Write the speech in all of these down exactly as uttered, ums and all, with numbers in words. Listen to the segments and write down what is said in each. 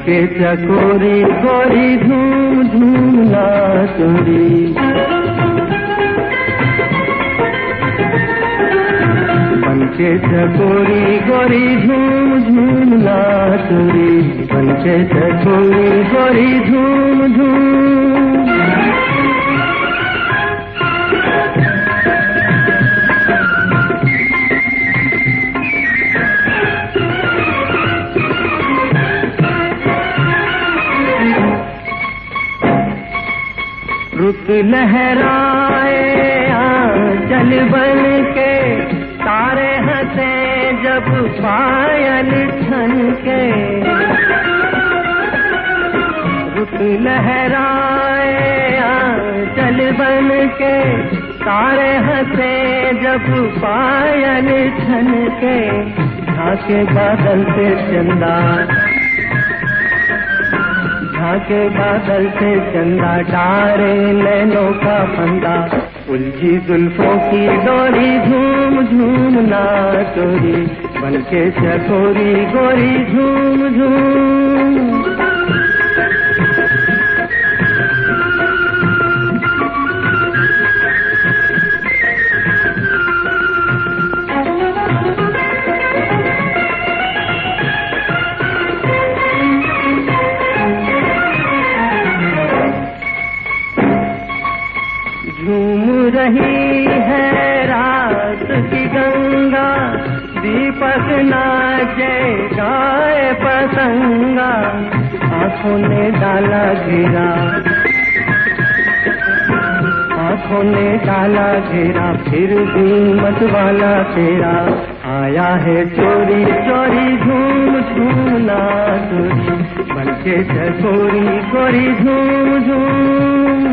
बनके चकोरी गोरी झूम झूम नाचोरी। बनके चकोरी गोरी झूम झूम नाचोरी। बनके चकोरी गोरी झूम झूम। रुत लहराए आंचल बन के तारे हंसे जब पायल छन के। रुत लहराए आंचल बन के तारे हंसे जब पायल छन के। झांके बादल से चंदा झांके बादल से चंदा डारे नैनों का फंदा। उलझी जुल्फों की डोरी झूम झूम नाचोरी। बनके चकोरी गोरी झूम झूम। झूम रही है रात की गंगा दीपक नाचे गाए पतंगा। आँखों ने डाला घेरा आँखों ने डाला घेरा फिर भी मत वाला तेरा। आया है चोरी चोरी झूम झूम नाचोरी। बनके चकोरी गोरी झूम झूम।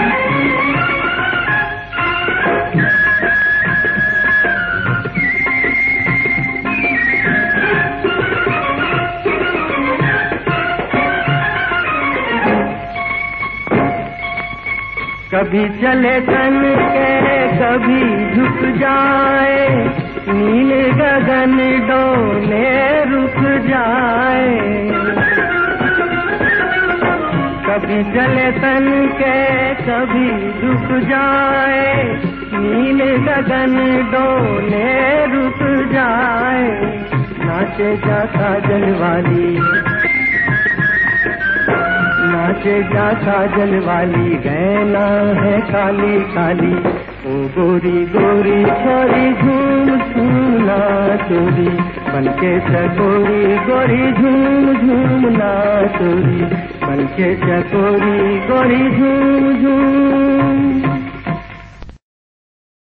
कभी चले तन के कभी झुक जाए। नील गगन डोले रुक जाए। कभी चले तन के कभी झुक जाए। नील गगन डोले रुक जाए। नाचे जा काजल वाली नाचे जा काजल वाली गैना है काली काली। ओ गोरी गोरी छोरी झूम झूम नाचोरी। बनके चकोरी गोरी झूम झूम नाचोरी। बनके चकोरी गोरी झूम